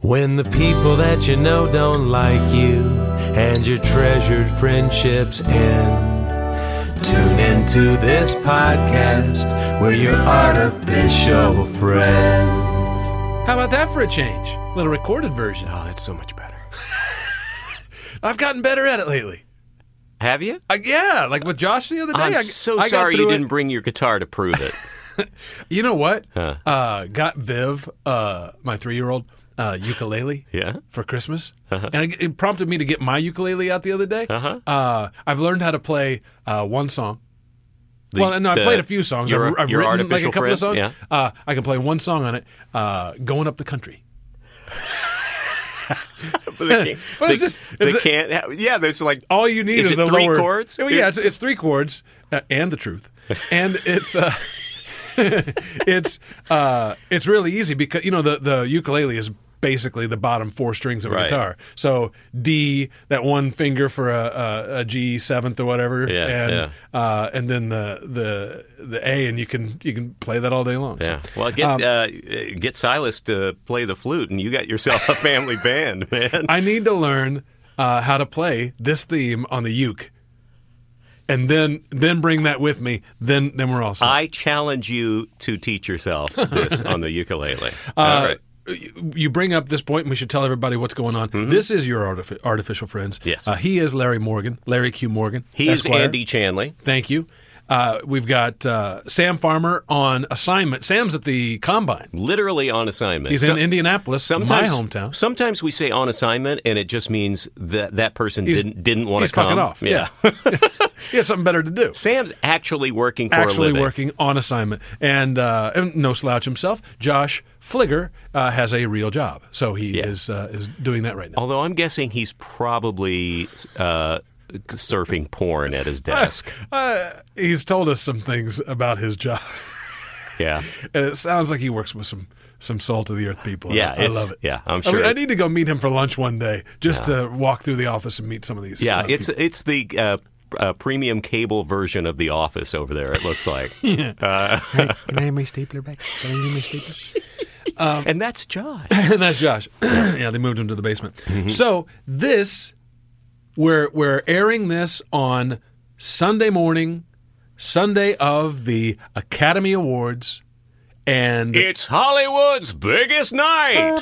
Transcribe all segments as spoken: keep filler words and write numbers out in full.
When the people that you know don't like you and your treasured friendships end, tune into this podcast. We're your artificial friends. How about that for a change? A little recorded version. Oh, that's so much better. I've gotten better at it lately. Have you? I, yeah, like with Josh the other day. I'm I, so I sorry you it. didn't bring your guitar to prove it. You know what? Huh. Uh, got Viv, uh, my three-year-old, uh, ukulele Yeah? for Christmas. Uh-huh. And it, it prompted me to get my ukulele out the other day. Uh-huh. Uh, I've learned how to play uh, one song. The- well, no, I've the- played a few songs. your- I've, I've your written like a artificial couple friends? of songs. Yeah. Uh, I can play one song on it, uh, Going Up the Country. But they can't, Well, they, it's just- they it's a- can't have, yeah, there's like, All you need Is is, it the three lower chords? Oh, yeah, it's, it's three chords uh, and the truth, and it's uh, it's uh, it's really easy because you know the the ukulele is basically the bottom four strings of a Right. guitar. So D, that one finger for a, a, a G seventh or whatever, Yeah, and yeah. Uh, and then the the the A, and you can you can play that all day long. yeah. So, Well, get um, uh, get Silas to play the flute, and you got yourself a family band, man. I need to learn uh, how to play this theme on the uke. And then, then bring that with me. Then, then we're all set. I challenge you to teach yourself this on the ukulele. Uh, All right. You bring up this point, and we should tell everybody what's going on. This is your artifi- artificial friends. Mm-hmm. Yes. Uh, he is Larry Morgan, Larry Q. Morgan. He is Esquire. Andy Chanley. Thank you. Uh, we've got uh, Sam Farmer on assignment. Sam's at the Combine. Literally on assignment. He's Some- in Indianapolis, Sometimes, my hometown. Sometimes we say on assignment, and it just means that that person He's- didn't didn't want He's to come. fucking off. Yeah. He has something better to do. Sam's actually working for a Actually living. working on assignment. And, uh, and no slouch himself, Josh Fligger uh, has a real job. So he Yeah. is uh, is doing that right now. Although I'm guessing he's probably uh, surfing porn at his desk. Uh, he's told us some things about his job. Yeah. And it sounds like he works with some some salt of the earth people. Yeah, I, I it's- love it. yeah, I'm I, sure mean, I it's- need to go meet him for lunch one day just to walk through the office and meet some of these. Yeah, uh, it's people. it's the uh, uh, premium cable version of The Office over there, it looks like. Hey, can I have my stapler back? Can I have my stapler? And that's Josh. And that's Josh. Yeah, they moved him to the basement. So this, we're we're airing this on Sunday morning, Sunday of the Academy Awards, and It's Hollywood's biggest night.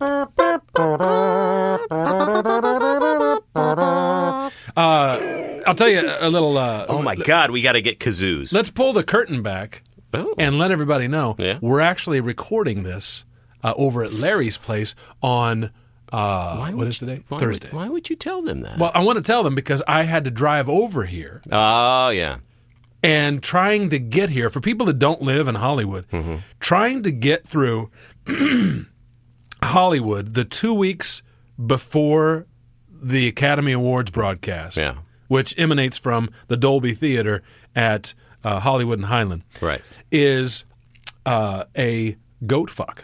I'll tell you a little. Uh, Oh my God, we got to get kazoos. Let's pull the curtain back Oh. and let everybody know Yeah. we're actually recording this uh, over at Larry's place on uh, what would is today? Why Thursday. Would, why would you tell them that? Well, I want to tell them because I had to drive over here. Oh, yeah. And trying to get here, for people that don't live in Hollywood, Mm-hmm. trying to get through Hollywood the two weeks before the Academy Awards broadcast, Yeah. which emanates from the Dolby Theater at uh, Hollywood and Highland, Right. is uh, a goat fuck.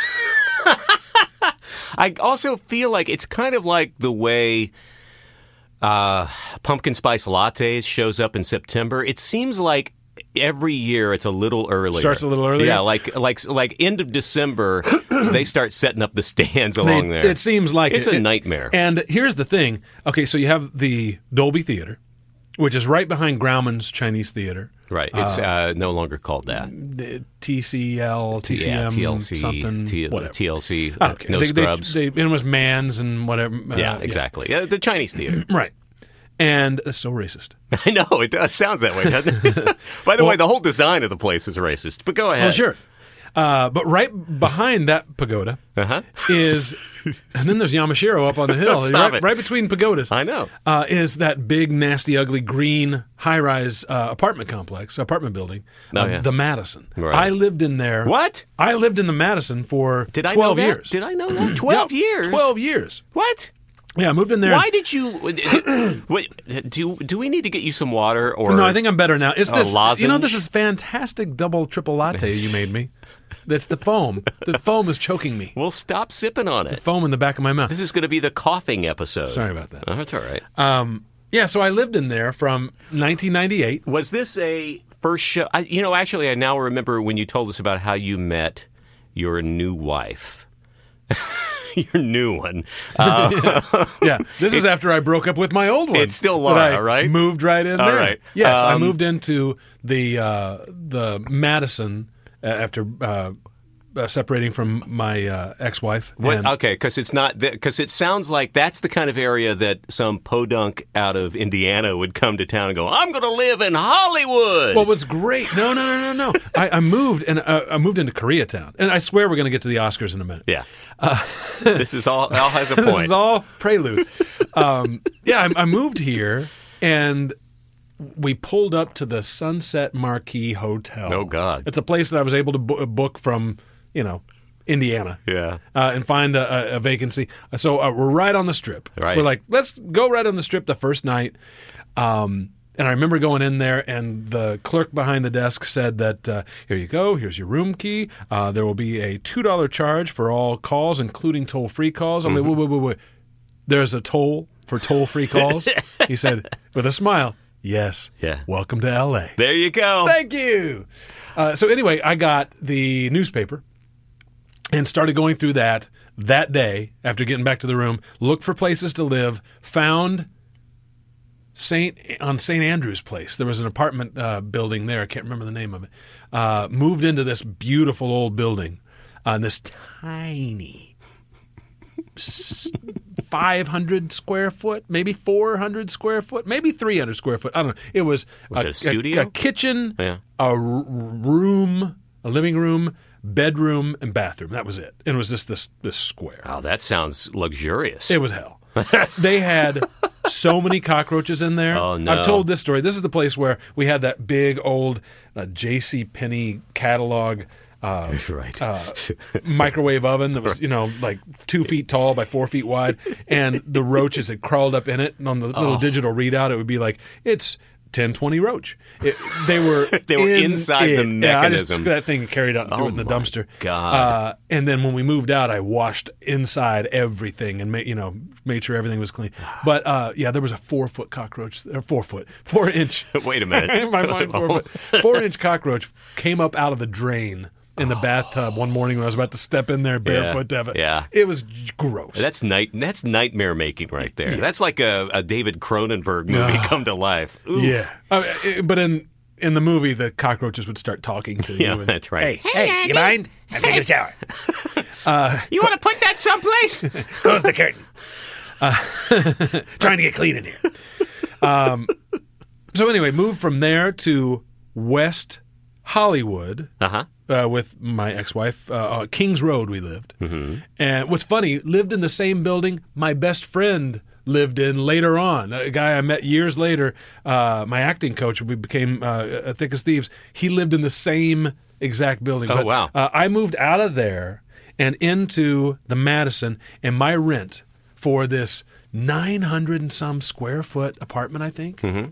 I also feel like it's kind of like the way uh, pumpkin spice lattes shows up in September. It seems like every year it's a little earlier. Starts a little earlier? Yeah, like like like end of December, they start setting up the stands along They- there. It seems like It's it. a nightmare. And here's the thing. Okay, so you have the Dolby Theater, which is right behind Grauman's Chinese Theater. Right. It's uh, no longer called that. The T C L, T C M, yeah, T L C, something, T- whatever. T L C, I don't care. no they, scrubs. They, they, it was Mans and whatever. uh, yeah, exactly. Uh, the Chinese theater. Right. And that's so racist. I know, it does. Sounds that way, doesn't it? By the way, the whole design of the place is racist. But go ahead. Oh, sure. Uh, but right behind that pagoda Uh-huh. is, and then there's Yamashiro up on the hill. Stop right, it. right between pagodas. I know. Uh, is that big, nasty, ugly, green high-rise uh, apartment complex, apartment building, Oh, uh, yeah. the Madison. Right. I lived in there. What? I lived in the Madison for Did I twelve know that? years. Did I know that? twelve Yeah, years? twelve years. What? Yeah, I moved in there. Why did you? Wait, do do we need to get you some water or? No, I think I'm better now. Is A this? You know, lozenge? this is fantastic double triple latte you made me. That's the foam. The foam is choking me. Well, stop sipping on it. Foam in the back of my mouth. This is going to be the coughing episode. Sorry about that. Oh, that's all right. Um, yeah, so I lived in there from nineteen ninety-eight. Was this a first show? I, you know, actually, I now remember when you told us about how you met your new wife. your new one. Uh, yeah, this is after I broke up with my old one. It's still But Laura, I right? Moved right in All there. right. Yes, I Um, moved into the uh, the Madison uh, after uh, uh, separating from my uh, ex-wife. What, and- okay, because it's not because it sounds like that's the kind of area that some podunk out of Indiana would come to town and go, "I'm going to live in Hollywood." Well, what's great? No, no, no, no, no. I, I moved and uh, I moved into Koreatown, and I swear we're going to get to the Oscars in a minute. yeah, uh, this is all all has a point. This is all prelude. um, yeah, I, I moved here, and we pulled up to the Sunset Marquis Hotel. Oh, God. It's a place that I was able to bo- book from, you know, Indiana. Yeah. Uh, and find a, a, a vacancy. So uh, we're right on the Strip. Right. We're like, let's go right on the Strip the first night. Um, and I remember going in there, and the clerk behind the desk said that, uh, here you go, here's your room key. Uh, there will be a two dollars charge for all calls, including toll-free calls. I'm Mm-hmm. like, wait, wait, wait, wait. There's a toll for toll-free calls? He said, with a smile, yes. Yeah. Welcome to L A. There you go. Thank you. Uh, so anyway, I got the newspaper and started going through that that day after getting back to the room, looked for places to live, found Saint on Saint Andrew's Place. There was an apartment uh, building there. I can't remember the name of it. Uh, moved into this beautiful old building on this tiny five hundred square foot, maybe four hundred square foot, maybe three hundred square foot. I don't know. It was, Was a, it a studio? a, a kitchen, Yeah. a r- room, a living room, bedroom, and bathroom. That was it. And it was just this this square. Oh, that sounds luxurious. It was hell. They had so many cockroaches in there. Oh, no. I've told this story. This is the place where we had that big old uh, J C Penney catalog uh, right. uh, microwave oven that was, you know, like two feet tall by four feet wide, and the roaches had crawled up in it. And on the little Oh. digital readout, it would be like, it's ten twenty roach. It, they were They were in inside the it. Yeah, I just mechanism. took that thing and carried it out and threw Oh, it in the my dumpster. God. Uh, and then when we moved out, I washed inside everything and made, you know, made sure everything was clean. But uh, yeah, there was a four foot cockroach, or four foot, four inch. Wait a minute. In my mind, four foot, four inch cockroach came up out of the drain in the bathtub one morning when I was about to step in there barefoot to have it. Yeah. It was gross. That's night. That's nightmare making right there. That's like a, a David Cronenberg movie Yeah. come to liff. Oof. Yeah. I mean, it- but in in the movie, the cockroaches would start talking to Yeah, you. And, that's right. Hey, hey, you mind? I'm taking a shower. You want to put that someplace? Close the curtain. Uh, trying to get clean in here. Um, so anyway, moved from there to West Hollywood Uh-huh. uh, with my ex-wife. Uh, uh, Kings Road we lived. Mm-hmm. And what's funny, lived in the same building my best friend lived in later on. A guy I met years later, uh, my acting coach, we became uh, Thick as Thieves. He lived in the same exact building. Oh, But, wow. Uh, I moved out of there and into the Madison, and my rent for this nine hundred and some square foot apartment, I think, Mm-hmm.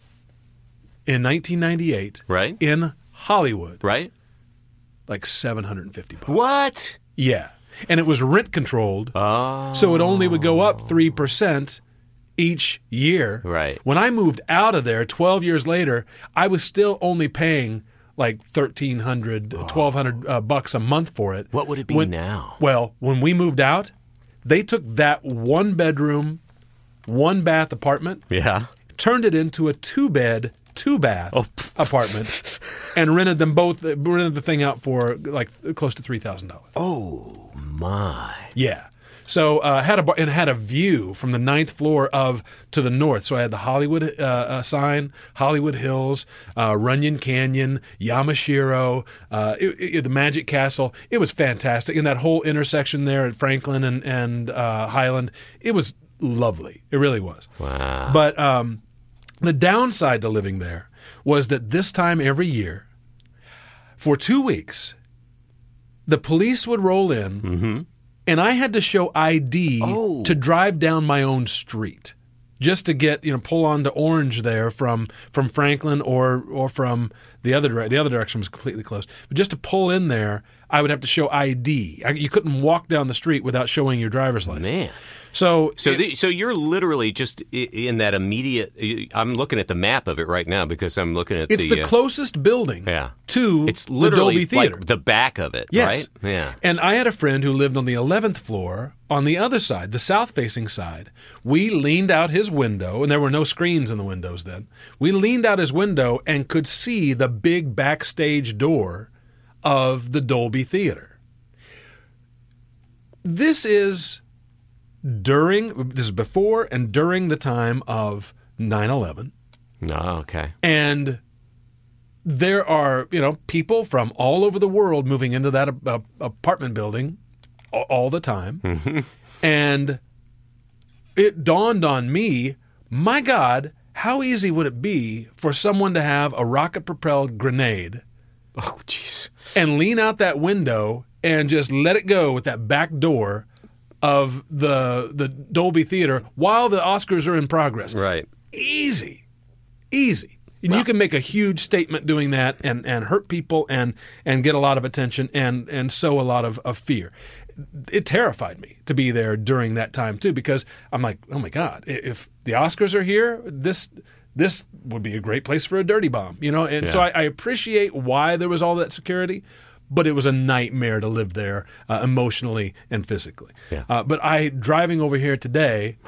in nineteen ninety-eight, Right. in Hollywood, Right? like seven hundred fifty bucks. What? Yeah. And it was rent controlled, Oh. so it only would go up three percent each year. Right. When I moved out of there twelve years later, I was still only paying like thirteen hundred, twelve hundred uh, bucks a month for it. What would it be When- now? Well, when we moved out, they took that one bedroom, one bath apartment, Yeah. turned it into a two bed, two bath Oh, apartment, and rented them both. Rented the thing out for like close to three thousand dollars. Oh, my. Yeah. So uh, had a bar, and had a view from the ninth floor of to the north. So I had the Hollywood uh, uh, sign, Hollywood Hills, uh, Runyon Canyon, Yamashiro, uh, it, it, the Magic Castle. It was fantastic, and that whole intersection there at Franklin and and uh, Highland. It was lovely. It really was. Wow. But um, the downside to living there was that this time every year, for two weeks, the police would roll in. Mm-hmm. And I had to show I D Oh. to drive down my own street, just to get, you know, pull onto Orange there from from Franklin or or from The other dire- the other direction was completely closed. But just to pull in there, I would have to show I D. I, you couldn't walk down the street without showing your driver's license. Man. So, So, it- the, so you're literally just i- in that immediate. I'm looking at the map of it right now because I'm looking at it's the. the uh, closest building yeah. to It's the literally Dolby Theater. like the back of it, Yes. right? Yeah. And I had a friend who lived on the eleventh floor on the other side, the south-facing side. We leaned out his window, and there were no screens in the windows then. We leaned out his window and could see the big backstage door of the Dolby Theater. This is during, this is before and during the time of nine eleven. Oh, okay. And there are, you know, people from all over the world moving into that uh, apartment building all, all the time. And it dawned on me, my God, how easy would it be for someone to have a rocket-propelled grenade Oh, jeez. and lean out that window and just let it go with that back door of the the Dolby Theater while the Oscars are in progress. Right. Easy. Easy. And you can make a huge statement doing that and, and hurt people and, and get a lot of attention and, and sow a lot of, of fear. It terrified me to be there during that time, too, because I'm like, oh, my God, if the Oscars are here, this this would be a great place for a dirty bomb, you know? And so Yeah. I, I appreciate why there was all that security, but it was a nightmare to live there uh, emotionally and physically. Yeah. Uh, but I driving over here today,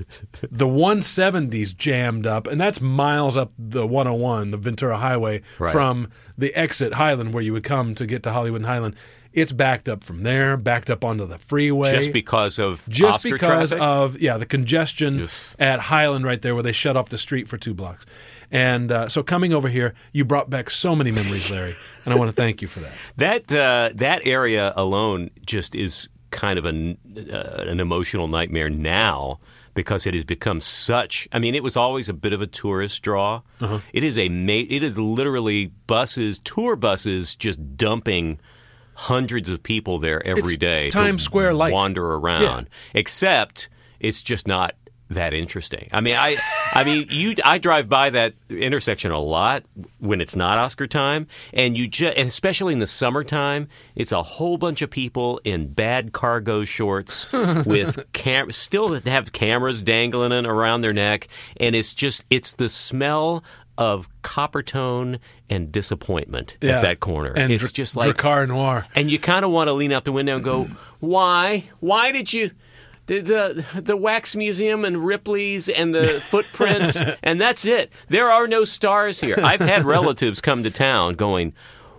the one seventy's jammed up, and that's miles up the one oh one, the Ventura Highway, Right. from the exit Highland where you would come to get to Hollywood and Highland. It's backed up from there, backed up onto the freeway. Just because of Just Oscar because traffic? of, yeah, the congestion Oof. at Highland right there where they shut off the street for two blocks. And uh, so coming over here, you brought back so many memories, Larry, and I want to thank you for that. That uh, that area alone just is kind of an uh, an emotional nightmare now because it has become such. I mean, it was always a bit of a tourist draw. Uh-huh. It is a ma- it is literally buses, tour buses, just dumping hundreds of people there every It's day. Times to Square light. wander around. Except it's just not that interesting. I mean, I, I mean, you. I drive by that intersection a lot when it's not Oscar time, and you just, and especially in the summertime, it's a whole bunch of people in bad cargo shorts with cam, still have cameras dangling in around their neck, and it's just, it's the smell of Coppertone and disappointment Yeah. at that corner. And it's Dr- just like Dracar Noir. and you kind of want to lean out the window and go, why? Why did you... The, the the Wax Museum and Ripley's and the footprints, and that's it. There are no stars here. I've had relatives come to town going,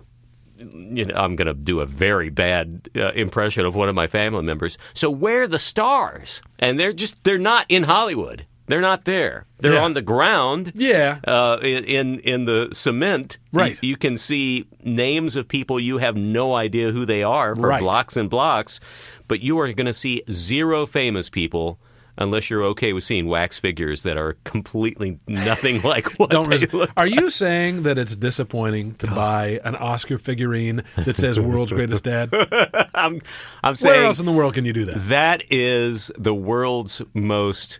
you know, I'm going to do a very bad uh, impression of one of my family members. So where are the stars? And they're just, they're not in Hollywood. They're not there. They're Yeah. on the ground. Yeah. Uh, in, in in the cement, Right. You, you can see names of people you have no idea who they are for Right. blocks and blocks, but you are going to see zero famous people unless you're okay with seeing wax figures that are completely nothing like what Don't they res- look. Are you saying that it's disappointing to buy an Oscar figurine that says "World's Greatest Dad"? I'm I'm Where saying else in the world can you do that? that is the world's most.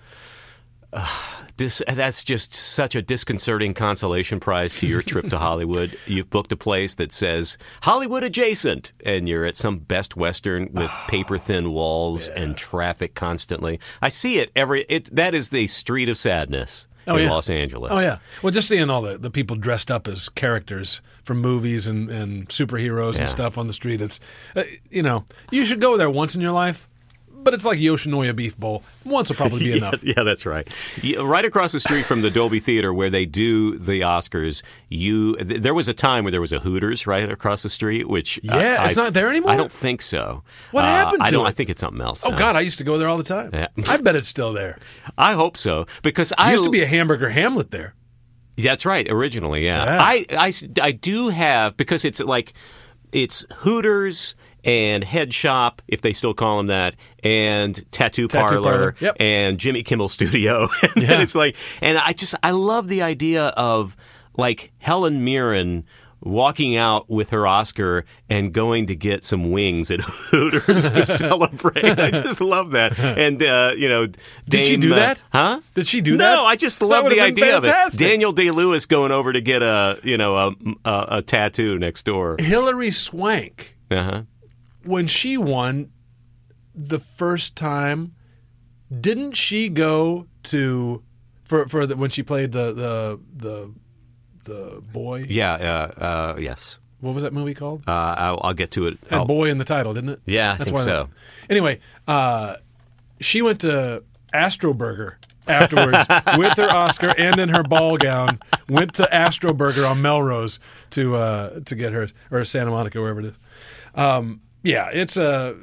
Uh, dis- that's just such a disconcerting consolation prize to your trip to Hollywood. You've booked a place that says Hollywood adjacent, and you're at some Best Western with paper thin walls and traffic constantly. I see it every. It that is the street of sadness Oh, in yeah. Los Angeles. Oh, yeah. Well, just seeing all the, the people dressed up as characters from movies and, and superheroes Yeah. and stuff on the street, it's, uh, you know, you should go there once in your life, but it's like Yoshinoya Beef Bowl. Once will probably be enough. Yeah, that's right. Yeah, right across the street from the Dolby Theater where they do the Oscars, you th- there was a time where there was a Hooters right across the street, which Yeah, I, it's not there anymore? I don't think so. What Uh, happened I to don't. it? I think it's something else. Oh, now. God, I used to go there all the time. Yeah. I bet it's still there. I hope so because There I used to be a Hamburger Hamlet there. That's right. Originally, yeah. Yeah. I, I, I do have because it's like it's Hooters and Head Shop, if they still call them that, and Tattoo, Tattoo Parlor, Parlor, yep. and Jimmy Kimmel Studio. and Yeah. it's like, and I just I love the idea of like Helen Mirren walking out with her Oscar and going to get some wings at Hooters to celebrate. I just love that. And, uh, you know, Dame, Did she do uh, that? Huh? Did she do no, that? No, I just That love would've the been idea fantastic. of it. Daniel Day-Lewis going over to get a, you know, a, a, a tattoo next door. Hilary Swank, Uh-huh. when she won the first time, didn't she go to for for the, when she played the the the the boy? Yeah, uh, uh, yes. What was that movie called? Uh, I'll, I'll get to it. Had I'll- boy in the title, didn't it? Yeah, I think why so. Anyway, uh, she went to Astroburger afterwards with her Oscar and in her ball gown. Went to Astroburger on Melrose to uh, to get hers, or Santa Monica, wherever it is. Um, yeah, it's a.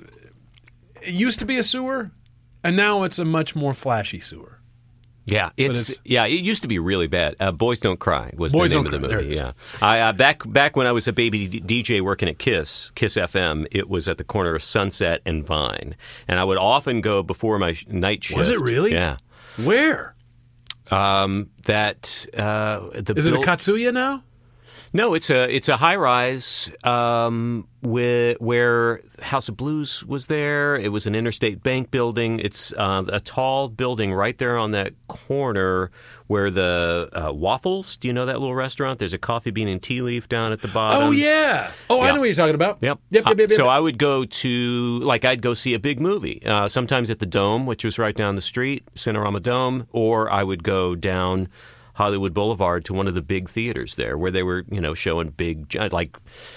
It used to be a sewer, and now it's a much more flashy sewer. Yeah, it's, it's- yeah. It used to be really bad. Uh, Boys Don't Cry was Boys the name Don't of the Cry, there movie. it Yeah, I uh, back back when I was a baby D- DJ working at Kiss Kiss F M. It was at the corner of Sunset and Vine, and I would often go before my sh- night shift. Was it really? Yeah. Where? Um, that uh, the Is it a buil- Katsuya now? No, it's a it's a high rise um, with, where House of Blues was there. It was an Interstate Bank building. It's uh, a tall building right there on that corner where the uh, Waffles. Do you know that little restaurant? There's a Coffee Bean and Tea Leaf down at the bottom. Oh yeah. Oh, I Yeah. know what you're talking about. Yep. Yep. Yep. Yep. Uh, yep. so I would go to, like, I'd go see a big movie, uh, sometimes at the Dome, which was right down the street, Cinerama Dome, or I would go down Hollywood Boulevard to one of the big theaters there where they were, you know, showing big, gi- like,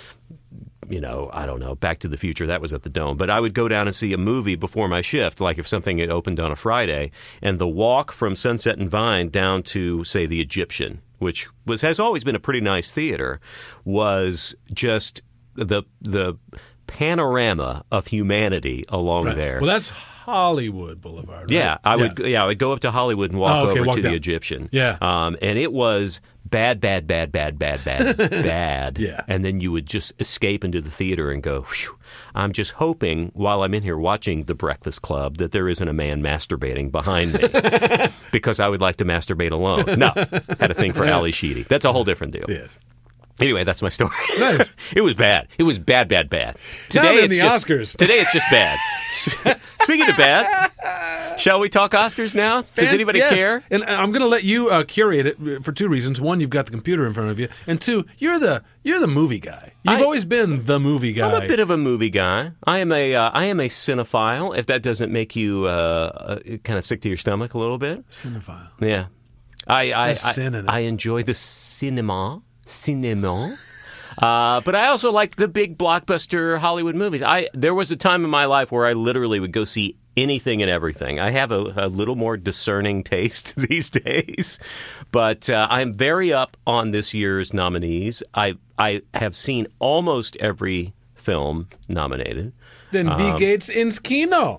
you know, I don't know, Back to the Future, that was at the Dome. But I would go down and see a movie before my shift, like if something had opened on a Friday, and the walk from Sunset and Vine down to, say, the Egyptian, which was has always been a pretty nice theater, was just the the panorama of humanity along Right. there. Well, that's Hollywood Boulevard. Right? Yeah, I would. Yeah, I would go up to Hollywood and walk Oh, okay, over walk to down. the Egyptian. Yeah. um, and it was bad, bad, bad, bad, bad, bad, bad. Yeah. And then you would just escape into the theater and go, Phew, I'm just hoping while I'm in here watching The Breakfast Club that there isn't a man masturbating behind me because I would like to masturbate alone. No, had a thing for Ali Sheedy. That's a whole different deal. Yes. Anyway, that's my story. Nice. It was bad. It was bad, bad, bad. Now Today in it's the just Oscars. Today it's just bad. Speaking of bad, shall we talk Oscars now? Does Fan- anybody yes. care? And I'm going to let you uh, curate it for two reasons. One, you've got the computer in front of you, and two, you're the you're the movie guy. You've I- always been the movie guy. I'm a bit of a movie guy. I am a uh, I am a cinephile. If that doesn't make you uh, uh, kind of sick to your stomach a little bit, cinephile. yeah. I I, I, sin in it. I enjoy the cinema, cinema. Uh, but I also like the big blockbuster Hollywood movies. I there was a time in my life where I literally would go see anything and everything. I have a, a little more discerning taste these days, but uh, I'm very up on this year's nominees. I I have seen almost every film nominated. Then Um, Wie geht's ins Kino?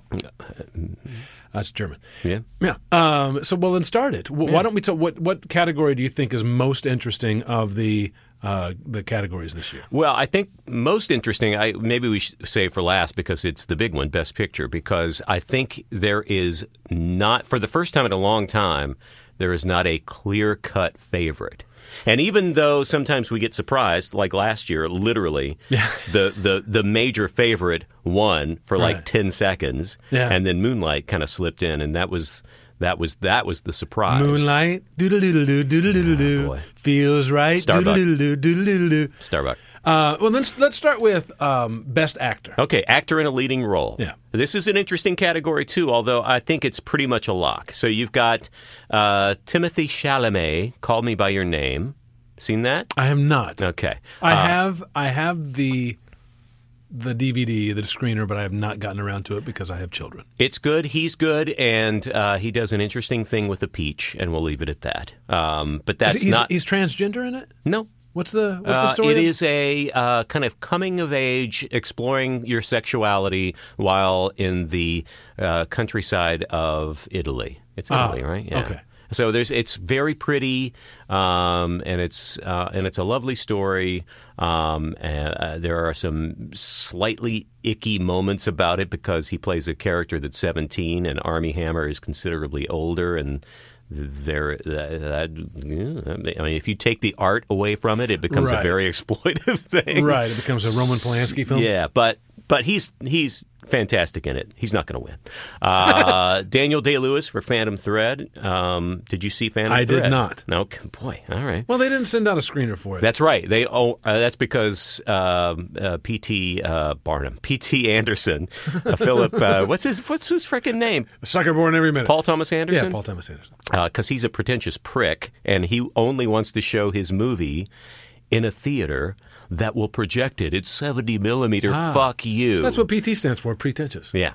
That's German. Yeah. Yeah. Um, so, well, then start it. W- Why don't we talk? What what category do you think is most interesting of the uh, the categories this year? Well, I think most interesting, I maybe we should save for last because it's the big one, Best Picture, because I think there is not, for the first time in a long time, there is not a clear-cut favorite. And even though sometimes we get surprised, like last year, literally, Yeah. the, the, the major favorite won for like Right. ten seconds, Yeah. and then Moonlight kind of slipped in, and that was that was that was the surprise. Moonlight, doodle doodle doo, doodle doodle doo, Oh, boy. feels right, Starbuck. doodle doodle doo, doodle doodle doo. Starbuck. Uh, well, let's let's start with um, best actor. Okay, actor in a leading role. Yeah. This is an interesting category, too, although I think it's pretty much a lock. So you've got uh, Timothy Chalamet, Call Me By Your Name. Seen that? I have not. Okay. I Uh, have I have the the D V D, the screener, but I have not gotten around to it because I have children. It's good. He's good, and uh, he does an interesting thing with a peach, and we'll leave it at that. Um, but that's Is he- he's, not... he's transgender in it. No. What's the what's the Uh, story? it of- is a uh, kind of coming of age, exploring your sexuality while in the uh, countryside of Italy. It's Ah, Italy, right? Yeah. okay. So there's it's very pretty, um, and it's uh, and it's a lovely story. Um, and, uh, there are some slightly icky moments about it because he plays a character that's seventeen, and Armie Hammer is considerably older, and there, that, that, I mean, if you take the art away from it, it becomes Right. a very exploitive thing. Right. It becomes a Roman Polanski film. Yeah, but but he's he's fantastic in it. He's not going to win. Uh, Daniel Day-Lewis for Phantom Thread. Um, did you see Phantom I Thread? did not. No, boy. All right. Well, they didn't send out a screener for it. That's right. They oh, uh, that's because um, uh, P T uh, Barnum, P T Anderson, uh, Philip. Uh, what's his what's his freaking name? A sucker born every minute. Paul Thomas Anderson. Yeah, Paul Thomas Anderson. Because uh, he's a pretentious prick, and he only wants to show his movie in a theater that will project it. It's seventy millimeter. Ah. Fuck you. That's what P T stands for, pretentious. Yeah.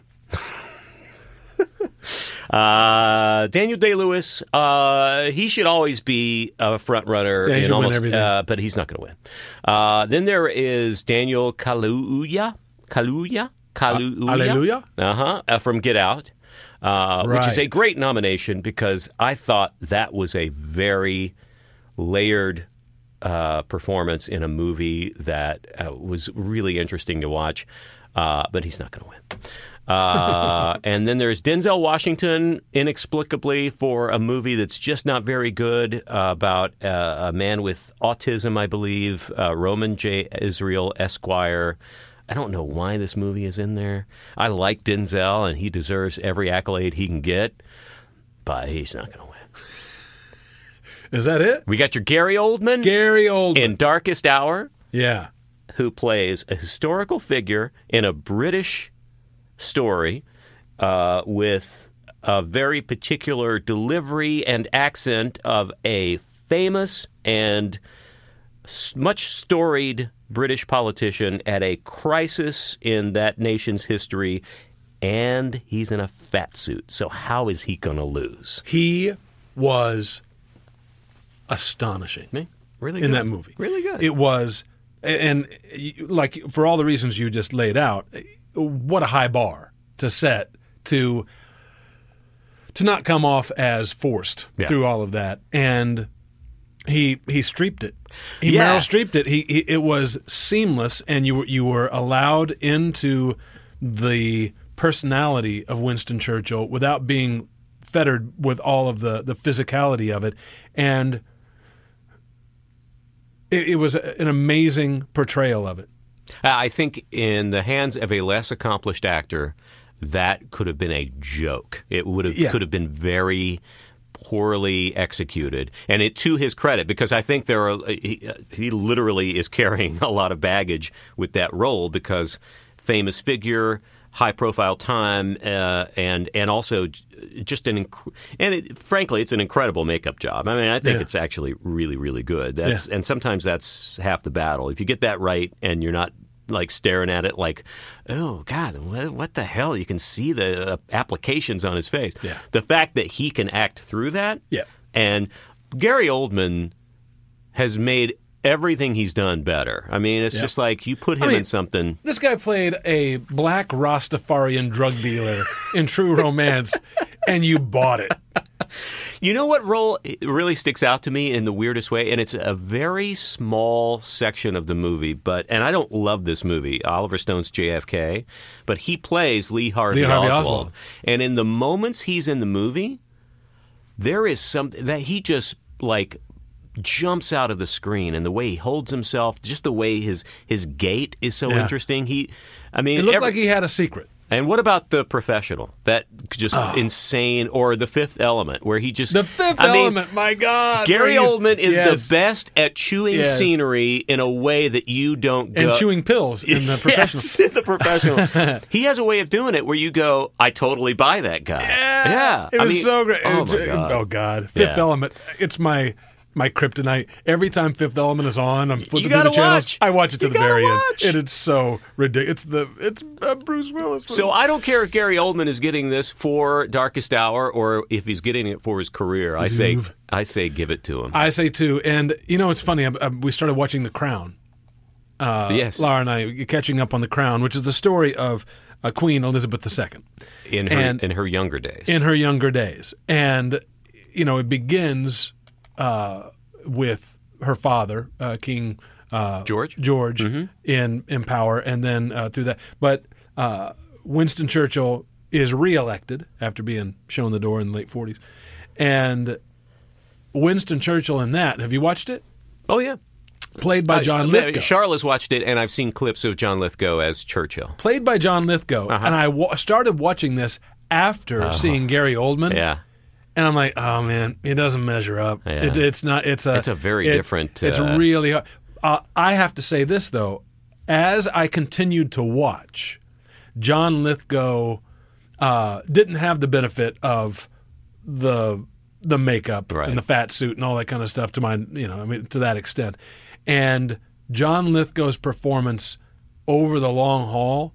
uh, Daniel Day-Lewis, uh, he should always be a front runner, Yeah, he in should win almost, everything. uh, but he's not going to win. Uh, then there is Daniel Kaluuya, Kaluuya, Kaluuya, Hallelujah? uh-huh, uh, from Get Out, uh, which is a Right. great nomination because I thought that was a very layered uh, performance in a movie that uh, was really interesting to watch, uh, but he's not going to win. Uh, and then there's Denzel Washington, inexplicably, for a movie that's just not very good, uh, about uh, a man with autism, I believe, uh, Roman J. Israel Esquire. I don't know why this movie is in there. I like Denzel, and he deserves every accolade he can get, but he's not going to win. Is that it? We got your Gary Oldman Gary Oldman. in Darkest Hour, Yeah. who plays a historical figure in a British story uh, with a very particular delivery and accent of a famous and s- much storied British politician at a crisis in that nation's history, and he's in a fat suit. So how is he going to lose? He was astonishing Really in good. that movie. Really good. It was, and you- like for all the reasons you just laid out, what a high bar to set to to not come off as forced Yeah. through all of that. And he he streeped it. He Yeah. Meryl streeped it. He, he it was seamless, and you were you were allowed into the personality of Winston Churchill without being fettered with all of the the physicality of it. And it, it was an amazing portrayal of it. I think in the hands of a less accomplished actor, that could have been a joke. It would have Yeah. could have been very poorly executed, and it to his credit, because I think there are he, he literally is carrying a lot of baggage with that role, because famous figure, high profile time, uh, and and also j- just an inc- and it, frankly, it's an incredible makeup job. I mean, I think Yeah. it's actually really really good. That's Yeah. and sometimes that's half the battle. If you get that right, and you're not like staring at it like, oh God, what, what the hell? You can see the uh, applications on his face. Yeah. The fact that he can act through that. Yeah. And Gary Oldman has made everything he's done better. I mean, it's Yeah. just like you put him mean- in something. This guy played a black Rastafarian drug dealer in True Romance, and you bought it. You know what role really sticks out to me in the weirdest way? And it's a very small section of the movie, but and I don't love this movie, Oliver Stone's J F K, but he plays Lee Harvey, Lee Harvey Oswald. Oswald. And in the moments he's in the movie, there is something that he just like jumps out of the screen, and the way he holds himself, just the way his his gait is so Yeah. interesting. He, I mean, It looked every- like he had a secret. And what about The Professional? That just insane, or The Fifth Element, where he just The Fifth I mean, Element, my God. Gary where he's- Oldman is yes. the best at chewing Yes. scenery in a way that you don't go. And chewing pills in the professional. Yes, in The Professional. He has a way of doing it where you go, I totally buy that guy. Yeah. It I was mean, so great. Oh, my God. Oh, God. Fifth Yeah. Element. It's my my kryptonite. Every time Fifth Element is on, I'm flipping through gotta the channels. watch. I watch it to You the very gotta end. watch. And it's so ridiculous. It's the it's uh, Bruce Willis. So I don't care if Gary Oldman is getting this for Darkest Hour or if he's getting it for his career. I say, Zoov. I say, give it to him. I say too. And you know, it's funny. I, I, we started watching The Crown. Uh, yes, Laura and I catching up on The Crown, which is the story of uh, Queen Elizabeth the Second in her and- in her younger days. in her younger days. And, you know, it begins uh, with her father, uh, King uh, George? George in, in power, and then uh, through that. But uh, Winston Churchill is reelected after being shown the door in the late forties. and Winston Churchill in that. Have you watched it? Oh, yeah. Played by John uh, Lithgow. Charlotte's watched it, and I've seen clips of John Lithgow as Churchill. Played by John Lithgow. Uh-huh. And I wa- started watching this after uh-huh. seeing Gary Oldman. Yeah. And I'm like, oh, man, it doesn't measure up. Yeah. It, it's not. It's a, it's a very it, different... It's uh, really hard. Uh, I have to say this, though. As I continued to watch, John Lithgow uh, didn't have the benefit of the the makeup right. and the fat suit and all that kind of stuff to my, you know, I mean, to that extent. And John Lithgow's performance over the long haul,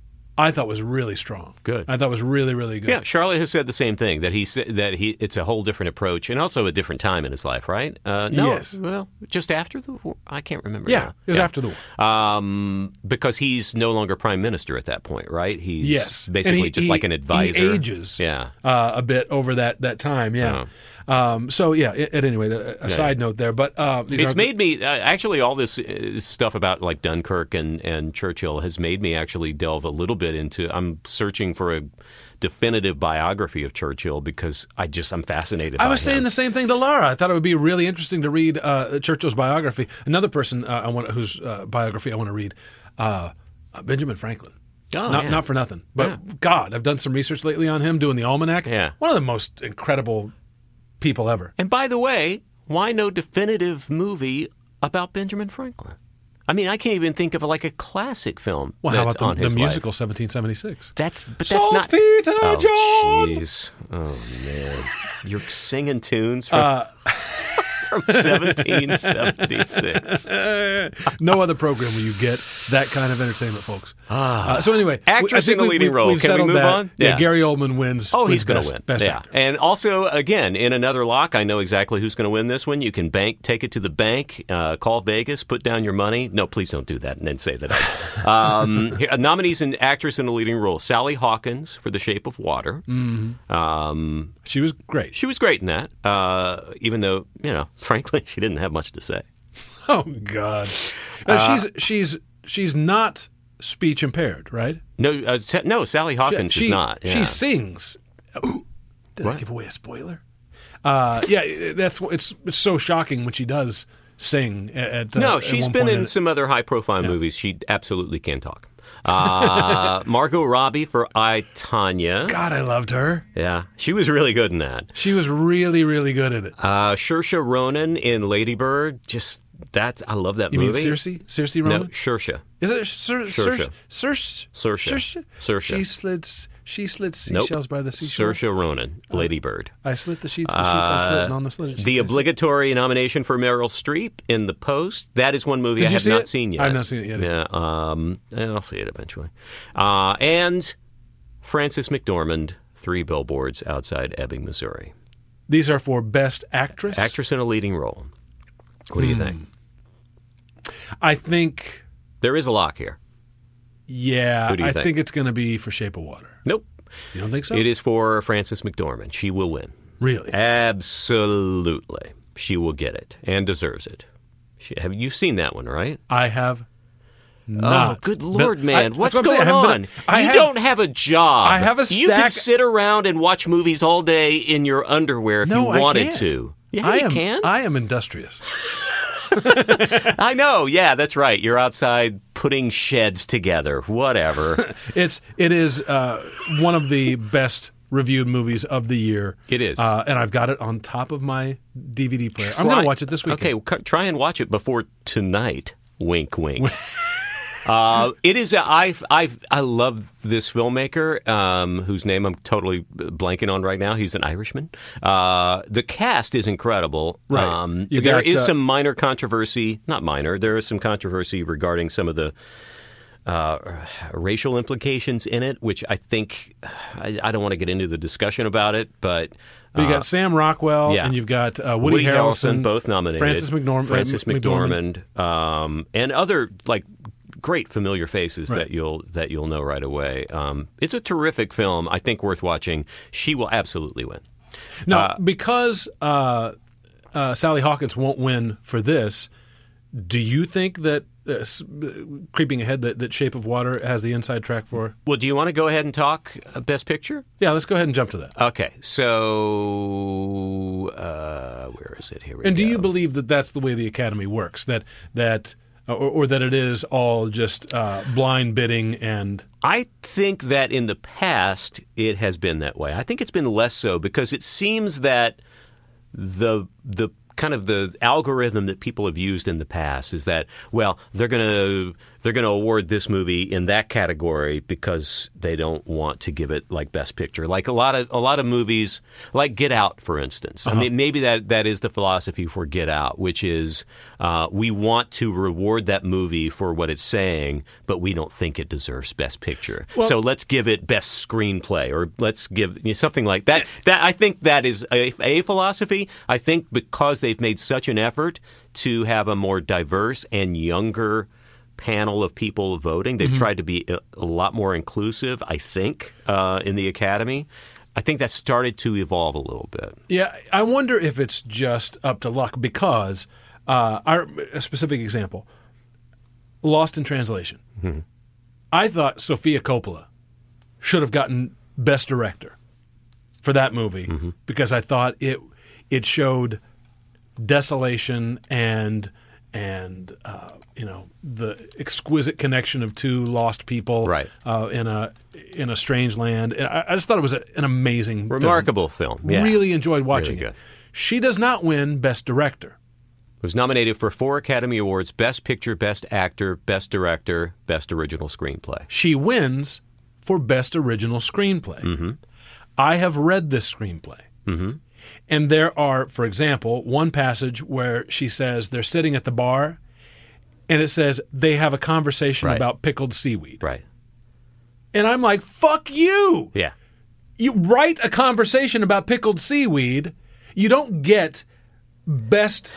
I thought was really strong. Good. I thought was really, really good. Yeah, Charlotte has said the same thing, that he that he it's a whole different approach and also a different time in his life, right? Uh, no, yes. Well, just after the war? I can't remember. Yeah, now. it was yeah. after the war. Um, because he's no longer prime minister at that point, right? He's yes. basically he, just he, like an advisor. He ages yeah. uh, a bit over that, that time, yeah. Uh-huh. Um, so, yeah, it, it, anyway, a, a side note there. But uh, these It's are, made me, uh, actually, all this uh, stuff about like Dunkirk and, and Churchill has made me actually delve a little bit into, I'm searching for a definitive biography of Churchill because I just, I'm fascinated by I was him. saying the same thing to Laura. I thought it would be really interesting to read uh, Churchill's biography. Another person uh, I want, whose uh, biography I want to read, uh, Benjamin Franklin. Oh, not, yeah. not for nothing. But, Yeah. God, I've done some research lately on him, doing the Almanac. Yeah. One of the most incredible people ever. And by the way, why no definitive movie about Benjamin Franklin? I mean, I can't even think of like a classic film Well, how that's about on the, his the life. musical seventeen seventy-six? That's but that's not. Saltpeter Oh, John! jeez. Oh man, you're singing tunes from, Uh, from seventeen seventy-six. No other program will you get that kind of entertainment, folks. Uh, so anyway, Actress I think in a we- leading we- role. We've Can we settled move that. on? Yeah, Yeah. Gary Oldman wins. Oh, wins he's going best, to win. Best yeah. actor. And also, again, in another lock, I know exactly who's going to win this one. You can bank, take it to the bank, uh, call Vegas, put down your money. No, please don't do that and then say that I um, here, nominees and actress in a leading role. Sally Hawkins for The Shape of Water. Mm-hmm. Um, She was great. she was great in that, uh, even though, you know, frankly, she didn't have much to say. Oh God, now, Uh, she's she's she's not speech impaired, right? No, uh, t- no, Sally Hawkins she, is not. She yeah. sings. Ooh, did I What? give away a spoiler? Uh, yeah, that's it's it's so shocking when she does sing. At, at No, uh, she's at one been point in it. some other high-profile movies. She absolutely can talk. Uh, Margot Robbie for I, Tonya. God, I loved her. Yeah, she was really good in that. She was really, really good at it. Uh, Saoirse Ronan in Lady Bird. Just that, I love that You movie. mean Cersei? Cersei No, Ronan? Saoirse. Is it Cer- Saoirse. Cer- Cer- Saoirse. Saoirse? Saoirse. She slid she slid Nope. seashells by the seashore. Saoirse Ronan, Lady Bird. I slit the sheets, the sheets I slit, and on the slit. The obligatory nomination for Meryl Streep in The Post. That is one movie Did I you have see not it? seen yet. I've not seen it yet. Yeah, um, and I'll see it eventually. Uh, and Frances McDormand, Three Billboards Outside Ebbing, Missouri. These are for Best Actress. Actress in a leading role. What do you think? I think, There is a lock here. yeah, Who do you I think? think it's going to be for Shape of Water. Nope. You don't think so? It is for Frances McDormand. She will win. Really? Absolutely. She will get it and deserves it. She, have you seen that one, right? I have not. Oh, good Lord, Been- man. I- What's that's what I'm going saying. I on? haven't been- I you have- don't have a job. I have a You could stack- sit around and watch movies all day in your underwear if No, you wanted I can't. to. Yeah, I you am, can. I am industrious. I know. Yeah, that's right. You're outside putting sheds together. Whatever. It's it is uh, one of the best reviewed movies of the year. It is. uh, and I've got it on top of my D V D player. I'm going Try- to watch it this weekend. Okay, well, c- try and watch it before tonight. Wink, wink. uh, it is. A, I I I love this filmmaker um, whose name I'm totally blanking on right now. He's an Irishman. Uh, the cast is incredible. Right. Um, You there got, is uh, some minor controversy. Not minor. There is some controversy regarding some of the. Uh, racial implications in it, which I think I, I don't want to get into the discussion about it, but But you uh, got Sam Rockwell, yeah. and you've got uh, Woody, Harrelson, both nominated. Frances McDormand, Frances uh, McDormand, um, and other like great familiar faces Right. that you'll that you'll know right away. Um, it's a terrific film. I think worth watching. She will absolutely win. No, Uh, because uh, uh, Sally Hawkins won't win for this. Do you think that uh, s- uh, creeping ahead that, that Shape of Water has the inside track for? Well, do you want to go ahead and talk uh, Best Picture? Yeah, let's go ahead and jump to that. Okay, so uh, where is it? Here we And go. do you believe that that's the way the Academy works? That that or, or that it is all just uh, blind bidding and I think that in the past it has been that way. I think it's been less so because it seems that the the kind of the algorithm that people have used in the past is that, well, they're going to they're going to award this movie in that category because they don't want to give it like Best Picture. Like a lot of a lot of movies, like Get Out, for instance. Uh-huh. I mean, maybe that that is the philosophy for Get Out, which is uh, we want to reward that movie for what it's saying, but we don't think it deserves Best Picture. Well, so let's give it Best Screenplay, or let's give you know, something like that. That I think that is a, a philosophy. I think because they've made such an effort to have a more diverse and younger panel of people voting. They've mm-hmm. tried to be a, a lot more inclusive, I think, uh, in the Academy. I think that started to evolve a little bit. Yeah, I wonder if it's just up to luck because, uh, our, a specific example, Lost in Translation. Mm-hmm. I thought Sofia Coppola should have gotten Best Director for that movie mm-hmm. because I thought it it showed desolation and and uh, you know the exquisite connection of two lost people right. uh, in a in a strange land. And I, I just thought it was a, an amazing, remarkable film. film. Yeah. Really enjoyed watching really it. She does not win Best Director. Was nominated for four Academy Awards: Best Picture, Best Actor, Best Director, Best Original Screenplay. She wins for Best Original Screenplay. Mm-hmm. I have read this screenplay. Mm-hmm. And there are, for example, one passage where she says they're sitting at the bar, and it says they have a conversation right. about pickled seaweed. Right. And I'm like, fuck you! Yeah. You write a conversation about pickled seaweed, you don't get best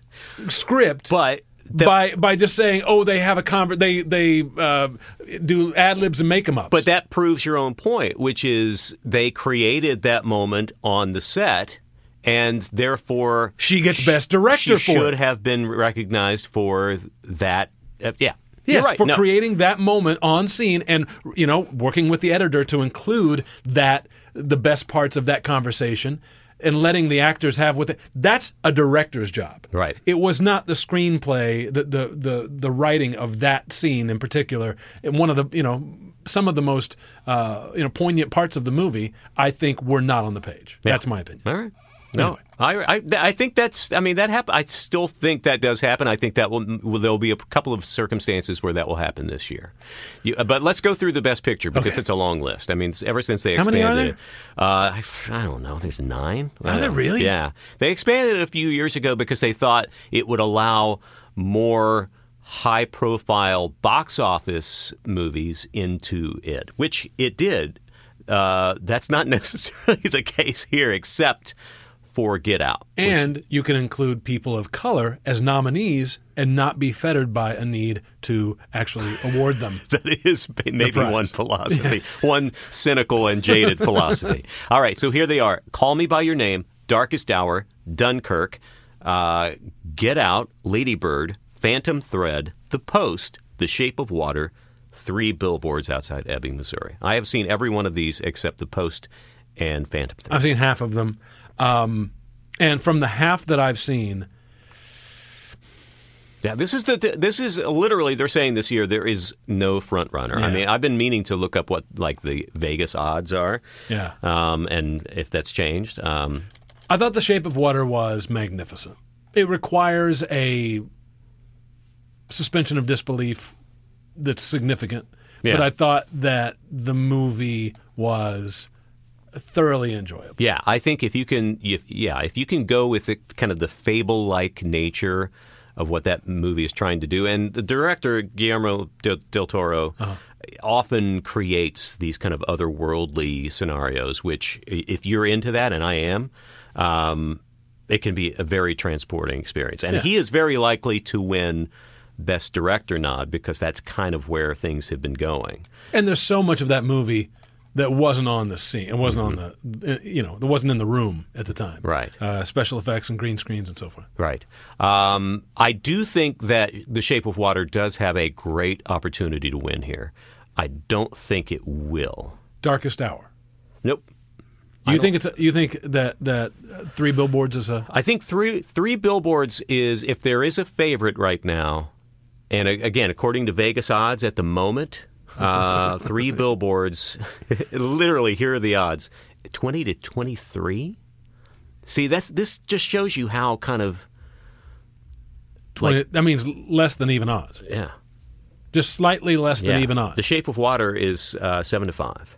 script but the, by by just saying, oh, they have a conver- they they uh, do ad libs and make them up. But that proves your own point, which is they created that moment on the set, and therefore she gets Best Director she for should it. have been recognized for that. Uh, yeah. Yes, right. for no. creating that moment on scene and, you know, working with the editor to include that the best parts of that conversation and letting the actors have with it. That's a director's job. Right. It was not the screenplay, the the the, the writing of that scene in particular. And one of the, you know, some of the most uh, you know poignant parts of the movie, I think, were not on the page. Yeah. That's my opinion. All right. No, anyway. I, I I think that's. I mean, that happen. I still think that does happen. I think that will, will there'll be a couple of circumstances where that will happen this year. You, but let's go through the Best Picture because okay. it's a long list. I mean, ever since they How expanded many are there? it, uh, I, I don't know. There's nine. Are there really? Yeah, they expanded it a few years ago because they thought it would allow more high-profile box office movies into it, which it did. Uh, that's not necessarily the case here, except for Get Out. And which, you can include people of color as nominees and not be fettered by a need to actually award them. That is maybe one philosophy, one cynical and jaded philosophy. All right, so here they are. Call Me By Your Name, Darkest Hour, Dunkirk, uh, Get Out, Lady Bird, Phantom Thread, The Post, The Shape of Water, Three Billboards Outside Ebbing, Missouri. I have seen every one of these except The Post and Phantom Thread. I've seen half of them. Um, and from the half that I've seen, yeah, this is the this is literally they're saying this year there is no front runner. Yeah. I mean, I've been meaning to look up what like the Vegas odds are, yeah, um, and if that's changed. Um, I thought The Shape of Water was magnificent. It requires a suspension of disbelief that's significant, yeah. but I thought that the movie was thoroughly enjoyable. Yeah, I think if you can, if, yeah, if you can go with the kind of the fable-like nature of what that movie is trying to do, and the director Guillermo del, del Toro uh-huh. often creates these kind of otherworldly scenarios, which, if you're into that, and I am, um, it can be a very transporting experience, and yeah. he is very likely to win Best Director nod because that's kind of where things have been going. And there's so much of that movie that wasn't on the scene. It wasn't on the, you know, that wasn't in the room at the time. Right. Uh, special effects and green screens and so forth. Right. Um, I do think that The Shape of Water does have a great opportunity to win here. I don't think it will. Darkest Hour. Nope. You think it's a, you think that that uh, Three Billboards is a I think three three billboards is, if there is a favorite right now, and uh, again, according to Vegas odds at the moment, uh, Three Billboards, literally, here are the odds: twenty to twenty-three. See, that's this just shows you how kind of twenty, like, that means less than even odds. yeah, Just slightly less than yeah. even odds. The Shape of Water is uh, seven to five.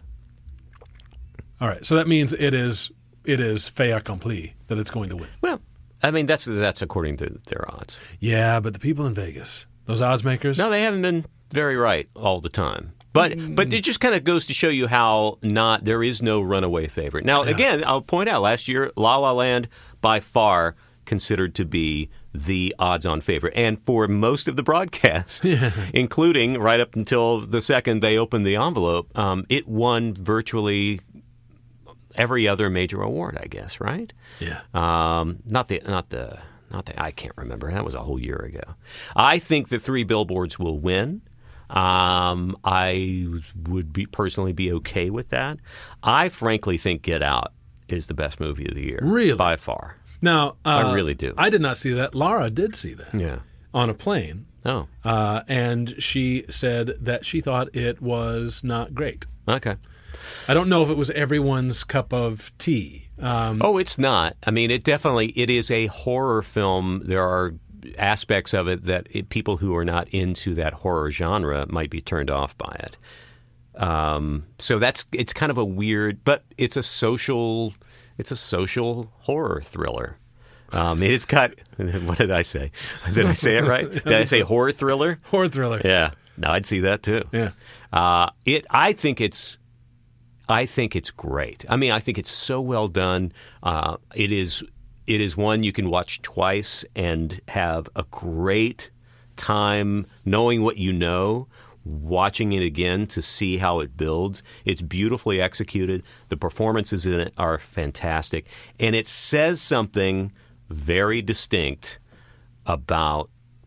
All right, so that means it is it is fait accompli that it's going to win. Well, I mean that's that's according to their odds. Yeah, but the people in Vegas, those odds makers. No, they haven't been very right all the time. But but it just kind of goes to show you how not there is no runaway favorite. Now, Yeah. again, I'll point out last year, La La Land by far considered to be the odds-on favorite, and for most of the broadcast, including right up until the second they opened the envelope, um, it won virtually every other major award, I guess. Right? Yeah. Um, not the not the not the I can't remember. That was a whole year ago. I think the Three Billboards will win. Um, I would be personally be okay with that. I frankly think Get Out is the best movie of the year. Really? By far. Now, uh, I really do. I did not see that. Laura did see that. Yeah. On a plane. Oh. Uh, and she said that she thought it was not great. Okay. I don't know if it was everyone's cup of tea. Um, Oh, it's not. I mean, it definitely it is a horror film. There are aspects of it that it, people who are not into that horror genre might be turned off by it. Um, so that's it's kind of a weird, but it's a social it's a social horror thriller. Um, it's got what did I say? Did I say it right? Did I say horror thriller? horror thriller. Yeah, no, I'd see that too. Yeah. Uh, it. I think it's. I think it's great. I mean, I think it's so well done. Uh, it is. It is one you can watch twice and have a great time knowing what you know, watching it again to see how it builds. It's beautifully executed. The performances in it are fantastic. And it says something very distinct about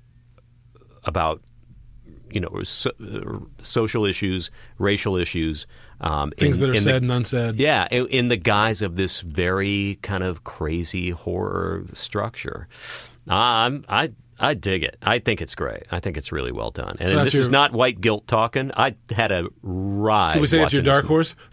about you know so, uh, social issues, racial issues, um, Things in, that are in said the, and unsaid. Yeah, in, in the guise of this very kind of crazy horror structure. Uh, I'm, I I dig it. I think it's great. I think it's really well done. And So that's this is your- not white guilt talking. I had a ride. Can we say it's your watching this dark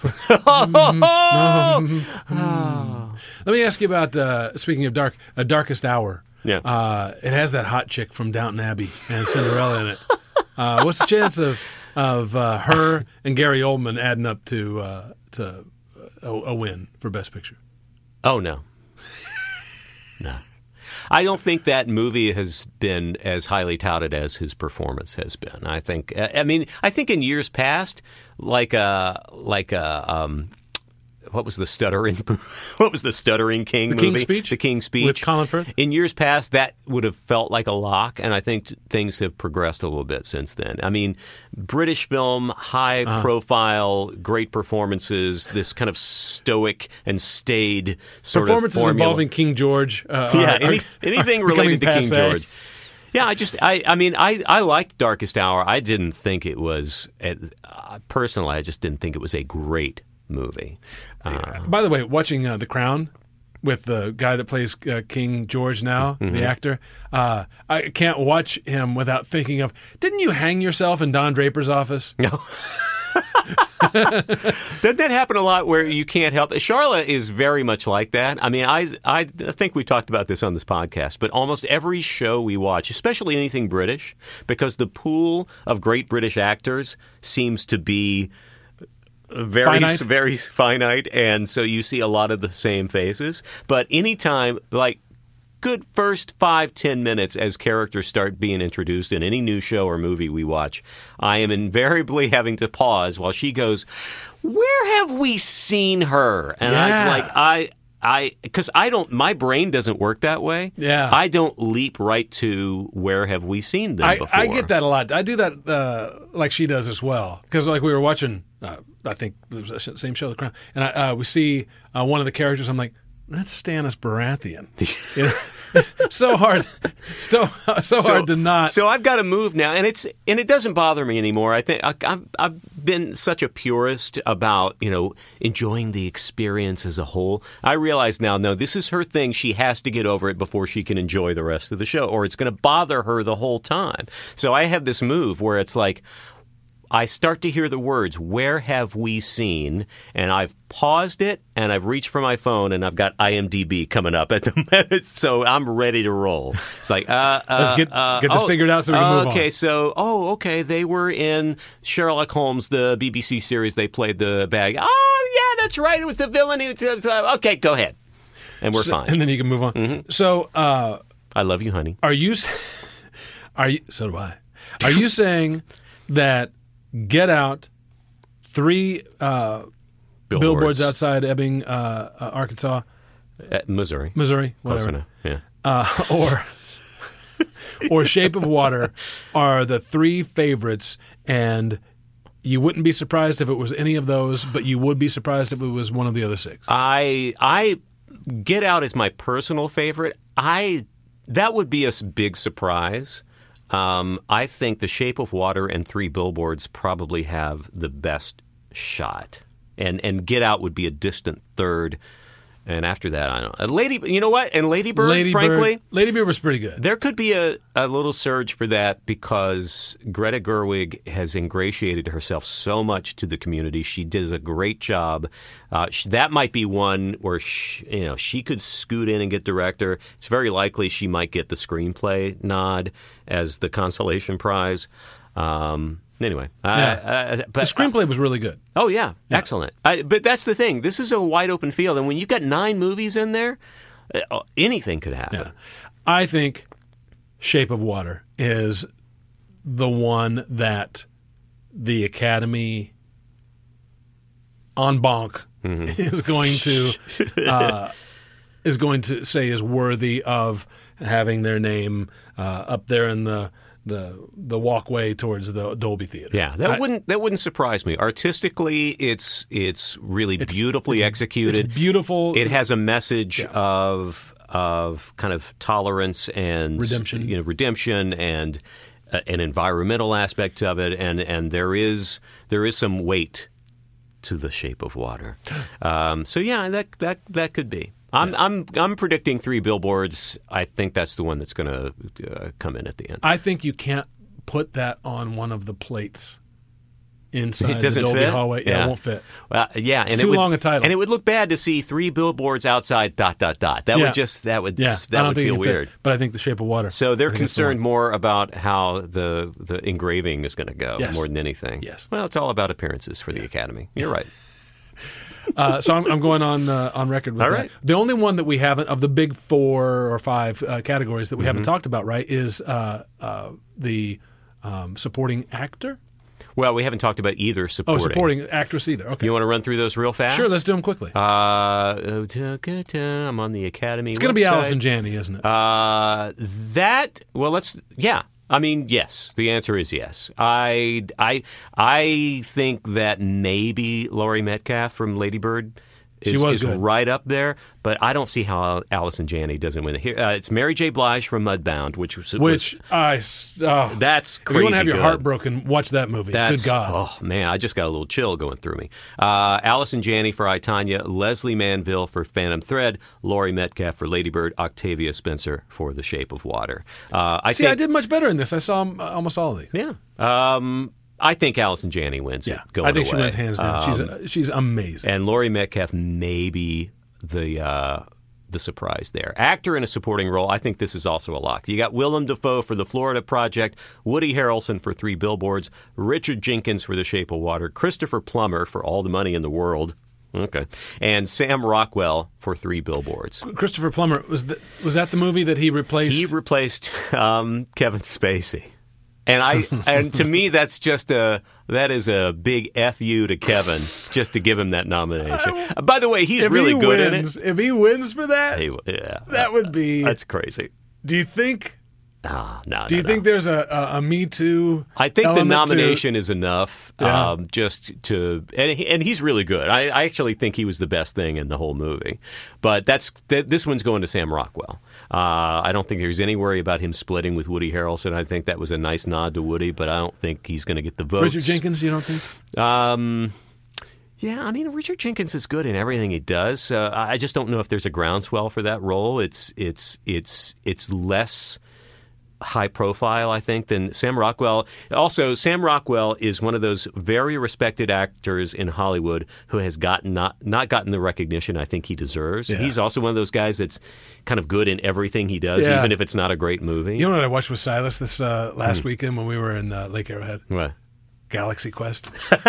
movie. horse? Let me ask you about, uh, speaking of dark, A Darkest Hour. Yeah. Uh, it has that hot chick from Downton Abbey and Cinderella in it. Uh, what's the chance of of uh, her and Gary Oldman adding up to uh, to a, a win for Best Picture? Oh, no. No. I don't think that movie has been as highly touted as his performance has been. I think, I mean, I think in years past, like a, like a, um, what was the stuttering, what was the stuttering King The movie? King's Speech? The King's Speech. With Colin Firth? In years past, that would have felt like a lock, and I think things have progressed a little bit since then. I mean, British film, high Uh-huh. profile, great performances, this kind of stoic and staid sort Performances of formula. involving King George. Uh, Yeah, are- any, are- anything are related to becoming King passé. George. Yeah, I just, I, I mean, I, I liked Darkest Hour. I didn't think it was, uh, personally, I just didn't think it was a great movie. Uh, By the way, watching uh, The Crown with the guy that plays uh, King George now, Mm-hmm. the actor, uh, I can't watch him without thinking of, didn't you hang yourself in Don Draper's office? No. Doesn't that happen a lot where you can't help it? Charlotte is very much like that. I mean, I, I think we talked about this on this podcast, but almost every show we watch, especially anything British, because the pool of great British actors seems to be very, Finite? very finite, and so you see a lot of the same faces. But anytime, like, good first five, ten minutes as characters start being introduced in any new show or movie we watch, I am invariably having to pause while she goes, "Where have we seen her?" And Yeah. I like I I because I don't my brain doesn't work that way. Yeah. I don't leap right to where have we seen them I, before. I get that a lot. I do that uh, like she does as well. Because like we were watching uh, I think it was the same show, The Crown, and I, uh, we see uh, one of the characters. I'm like, that's Stannis Baratheon. You know? It's so hard, so so, so hard to not. So I've got to move now, and it's and it doesn't bother me anymore. I think I, I've I've been such a purist about you know enjoying the experience as a whole. I realize now, no, this is her thing. She has to get over it before she can enjoy the rest of the show, or it's going to bother her the whole time. So I have this move where it's like, I start to hear the words, where have we seen? And I've paused it, and I've reached for my phone, and I've got I M D B coming up at the minute, so I'm ready to roll. It's like, uh, uh let's get, uh, get this oh, figured out so we can uh, move on. Okay, so, oh, okay, they were in Sherlock Holmes, the B B C series. They played the bag. Oh, yeah, that's right. It was the villain. It was, uh, okay, go ahead. And we're so, fine. And then you can move on. Mm-hmm. So, uh, I love you, honey. are you, are you, so do I. Are you saying that Get Out, three uh, Billboards. billboards outside Ebbing, uh, uh, Arkansas, Uh, Missouri. Missouri, Close whatever, enough, yeah. uh, or or Shape of Water are the three favorites, and you wouldn't be surprised if it was any of those, but you would be surprised if it was one of the other six. I I Get Out is my personal favorite. I that would be a s- big surprise. Um, I think The Shape of Water and Three Billboards probably have the best shot, and and Get Out would be a distant third. And after that, I don't know. Lady, you know what? And Lady Bird, Lady frankly, Bird, Lady Bird was pretty good. there could be a, a little surge for that because Greta Gerwig has ingratiated herself so much to the community. She does a great job. Uh, she, that might be one where she, you know she could scoot in and get director. It's very likely she might get the screenplay nod as the consolation prize. Um, anyway, Yeah. uh, uh, but The screenplay was really good. Oh, yeah. Excellent. I, but that's the thing. This is a wide open field. And when you've got nine movies in there, uh, anything could happen. Yeah. I think Shape of Water is the one that the Academy en banc is going to uh, is going to say is worthy of having their name uh, up there in the the the walkway towards the Dolby Theater. Yeah, that I- wouldn't that wouldn't surprise me. Artistically, it's it's really beautifully executed. It's beautiful. It has a message of of kind of tolerance and Redemption. you know, redemption and uh, an environmental aspect of it, and and there is there is some weight to The Shape of Water. Um, so yeah, that that that could be. I'm I'm I'm predicting Three Billboards. I think that's the one that's going to uh, come in at the end. I think you can't put that on one of the plates inside It doesn't the Dolby fit? hallway. Yeah, Yeah. it won't fit. Well, yeah, and too it would, long a title. and it would look bad to see three billboards outside. Dot dot dot. That Yeah. would just that would Yeah, I that don't would think feel it can fit, weird. but I think The Shape of Water. So they're I think it's the concerned one. more about how the the engraving is going to go Yes. more than anything. Yes. Well, it's all about appearances for the Academy. You're right. Uh, so I'm, I'm going on uh, on record with All that. right. The only one that we haven't of the big four or five uh, categories that we Mm-hmm. haven't talked about, right, is uh, uh, the um, supporting actor. Well, we haven't talked about either Oh, supporting. supporting actress either. Okay, You want to run through those real fast? sure. Let's do them quickly. Uh, I'm on the Academy. it's going to be Allison Janney, isn't it? Uh, that well, let's yeah. I mean, yes. The answer is yes. I I I think that maybe Laurie Metcalf from Lady Bird is, She was is good. right up there, but I don't see how Allison Janney doesn't win. Here, uh, it's Mary J. Blige from Mudbound, which was Which was, I s- oh, that's if crazy. you want to have your good. heart broken, watch that movie. That's, Good God. Oh, man, I just got a little chill going through me. Uh, Allison Janney for I, Tonya, Leslie Manville for Phantom Thread, Laurie Metcalf for Lady Bird, Octavia Spencer for The Shape of Water. Uh, I See, think, I did much better in this. I saw um, almost all of these. Yeah. Um, I think Allison Janney wins Yeah, it going I think away. she wins hands down. she's Um, uh, she's amazing. and Laurie Metcalf may be the uh, the surprise there. Actor in a supporting role, I think this is also a lock. You got Willem Dafoe for The Florida Project, Woody Harrelson for Three Billboards, Richard Jenkins for The Shape of Water, Christopher Plummer for All the Money in the World, okay, and Sam Rockwell for Three Billboards. Christopher Plummer was the, was that the movie that he replaced? He replaced um, Kevin Spacey. And I and to me that's just a that is a big F you to Kevin just to give him that nomination. Uh, by the way, he's if really he good wins, in it. If he wins for that, He- yeah, that would be. that's crazy. Do you think Ah, no. Do no, you no. think there's a, a, a Me Too? I think the element nomination is enough, Yeah. um, just to, and, he, and he's really good. I, I actually think he was the best thing in the whole movie. But that's th- this one's going to Sam Rockwell. Uh, I don't think there's any worry about him splitting with Woody Harrelson. I think that was a nice nod to Woody, but I don't think he's going to get the To votes. Richard Jenkins, you don't think? Um, yeah, I mean, Richard Jenkins is good in everything he does. Uh, I just don't know if there's a groundswell for that role. It's it's it's it's less high profile, I think, than Sam Rockwell. Also, Sam Rockwell is one of those very respected actors in Hollywood who has gotten not not gotten the recognition I think he deserves. Yeah. He's also one of those guys that's kind of good in everything he does, Yeah. even if it's not a great movie. You know what I watched with Silas this uh, last Mm. weekend when we were in uh, Lake Arrowhead? What? Galaxy Quest.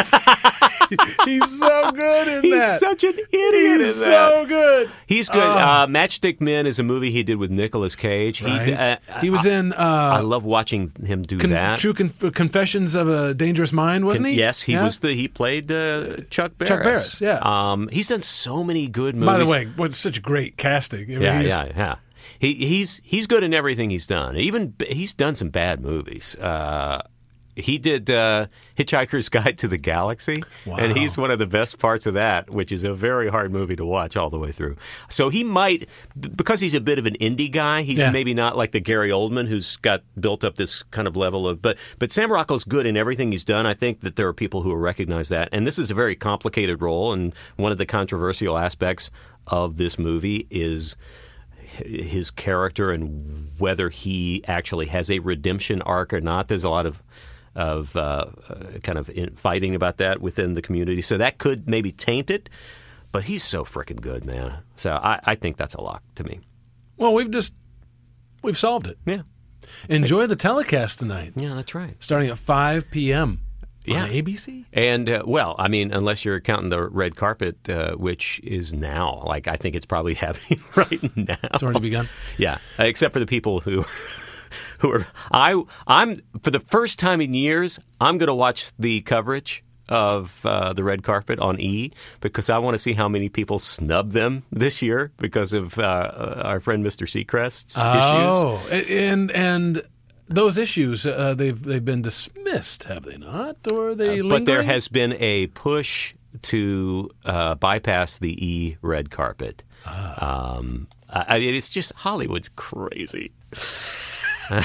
He's so good in He's that. such an idiot He's in that. so good. He's good. Oh. Uh, Matchstick Men is a movie he did with Nicolas Cage. He, Right. uh, he was in I uh, love watching him do Con- that. True Conf- Confessions of a Dangerous Mind, wasn't he? Yes, he Yeah? was the he played uh, Chuck Barris. Chuck Barris, yeah. Um, he's done so many good movies. By the way, what such great casting. I mean, yeah, he's, yeah, yeah. He he's he's good in everything he's done. Even he's done some bad movies. Uh, he did uh, Hitchhiker's Guide to the Galaxy, Wow. and he's one of the best parts of that, which is a very hard movie to watch all the way through. So he might, b- because he's a bit of an indie guy, he's Yeah. maybe not like the Gary Oldman who's got built up this kind of level of. But but Sam Rockwell's good in everything he's done. I think that there are people who will recognize that, and this is a very complicated role. And one of the controversial aspects of this movie is his character and whether he actually has a redemption arc or not. There's a lot of of uh, uh, kind of in fighting about that within the community, so that could maybe taint it. But he's so freaking good, man. So I, I think that's a lock to me. Well, we've just we've solved it. Yeah, Enjoy the telecast tonight, yeah, that's right. starting at five p.m. Yeah. on A B C. And uh, well, I mean, unless you're counting the red carpet, uh, which is now, like I think it's probably happening right now. It's already begun. Yeah, uh, except for the people who who are I I'm for the first time in years I'm going to watch the coverage of uh, the red carpet on E because I want to see how many people snub them this year because of uh, our friend Mister Seacrest's issues. Oh, and and those issues uh, they've they've been dismissed, have they not? Or are they? Uh, but there lingering? has been a push to uh, bypass the E red carpet. Ah. Um, I, I mean, it's just Hollywood's crazy. I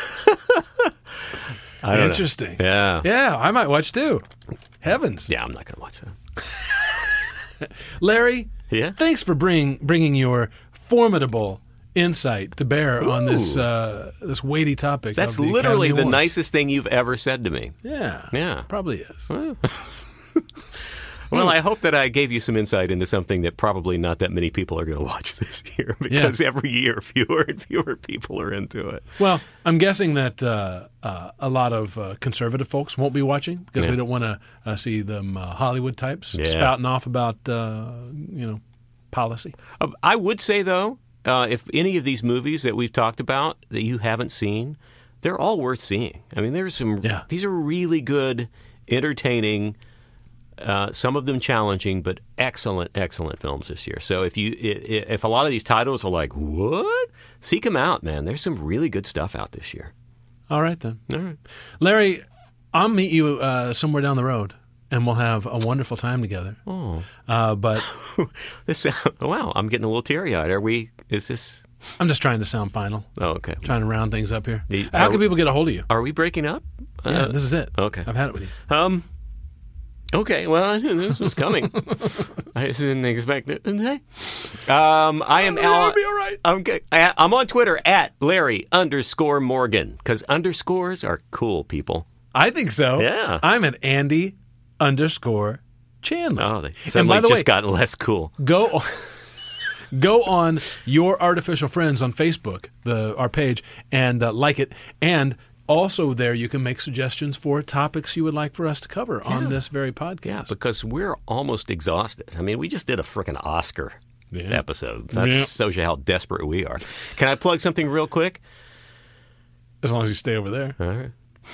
don't know. Interesting. Yeah. Yeah, I might watch too. Heavens. Yeah, I'm not going to watch that. Larry, Yeah? thanks for bring, bringing your formidable insight to bear on this Ooh. uh, this weighty topic. That's of the literally Academy the Awards. nicest thing you've ever said to me. Yeah. Yeah. Probably is. Well, I hope that I gave you some insight into something that probably not that many people are going to watch this year because every year fewer and fewer people are into it. Well, I'm guessing that uh, uh, a lot of uh, conservative folks won't be watching because Yeah. they don't want to uh, see them uh, Hollywood types Yeah. spouting off about uh, you know policy. Uh, I would say, though, uh, if any of these movies that we've talked about that you haven't seen, they're all worth seeing. I mean, there's some. Yeah. These are really good, entertaining. Uh, some of them challenging, but excellent, excellent films this year. So if you if, if a lot of these titles are like what, seek them out, man. There's some really good stuff out this year. All right then, All right. Larry, I'll meet you uh, somewhere down the road, and we'll have a wonderful time together. Oh, Uh, but this wow! I'm getting a little teary eyed. Are we? Is this? I'm just trying to sound final, Oh, okay. trying to round things up here. The- How are- can people get a hold of you? Are we breaking up? yeah, Uh, this is it. okay. I've had it with you. Um. Okay, well, I knew this was coming. I just didn't expect it. Um, I am Al. I'll be all right. I'm, g- I- I'm on Twitter at Larry underscore Morgan because underscores are cool, people. I think so. Yeah. I'm at Andy underscore Chandler. Oh, they and suddenly by the just way, gotten less cool. go go on your artificial friends on Facebook, the our page, and uh, like it. And also there you can make suggestions for topics you would like for us to cover on this very podcast. Yeah, because we're almost exhausted. I mean, we just did a freaking Oscar Yeah. episode. That Yeah. shows you how desperate we are. Can I plug something real quick? As long as you stay over there. All right.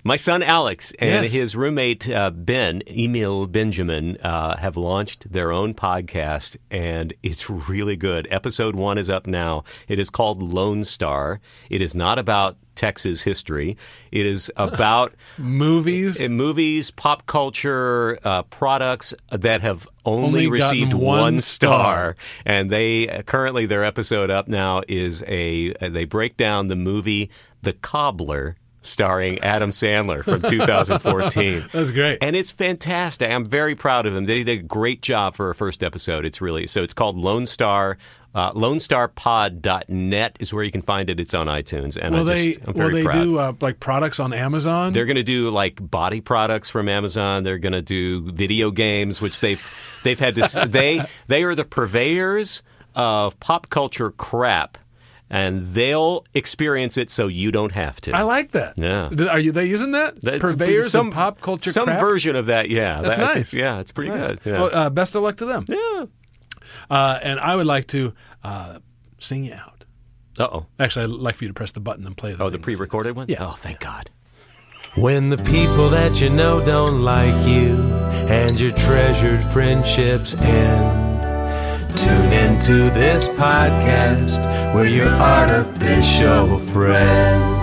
My son Alex and Yes. his roommate uh, Ben, Emil Benjamin, uh, have launched their own podcast, and it's really good. Episode one is up now. It is called Lone Star. It is not about Texas history. It is about Movies. in movies, pop culture, uh, products that have only, Only gotten received one one star. star. And they uh, currently their episode up now is a uh, they break down the movie The Cobbler, starring Adam Sandler from two thousand fourteen. That's great. And it's fantastic. I'm very proud of them. They did a great job for a first episode. It's really so it's called Lone Star. Uh, lone star pod dot net is where you can find it. It's on iTunes. And will I they just, I'm will very they proud. do uh, like products on Amazon? They're going to do like body products from Amazon. They're going to do video games, which they've they've had this. they they are the purveyors of pop culture crap, and they'll experience it so you don't have to. I like that. Yeah. Th- Are you they using that? That's- Purveyors some, of pop culture some crap? version of that. Yeah, That's That- I think- nice. yeah, it's pretty That's good. nice. Yeah. Well, uh, best of luck to them. yeah. Uh, and I would like to uh, sing you out. Uh oh. Actually, I'd like for you to press the button and play the Oh, the thing. pre-recorded one. Yeah. Oh, thank God. When the people that you know don't like you and your treasured friendships end, tune into this podcast. We're your artificial friend.